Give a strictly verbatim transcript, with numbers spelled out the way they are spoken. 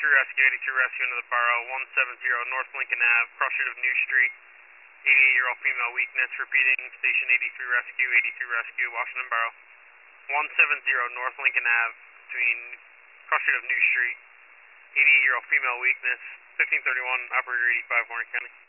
eighty-three Rescue, eighty-three Rescue into the borough, one seventy North Lincoln Avenue, cross street of New Street, eighty-eight-year-old female weakness, repeating, station eighty-three Rescue, eighty-three Rescue, Washington Borough, one seventy North Lincoln Avenue, between cross street of New Street, eighty-eight-year-old female weakness, fifteen thirty-one, operator eighty-five, Warren County.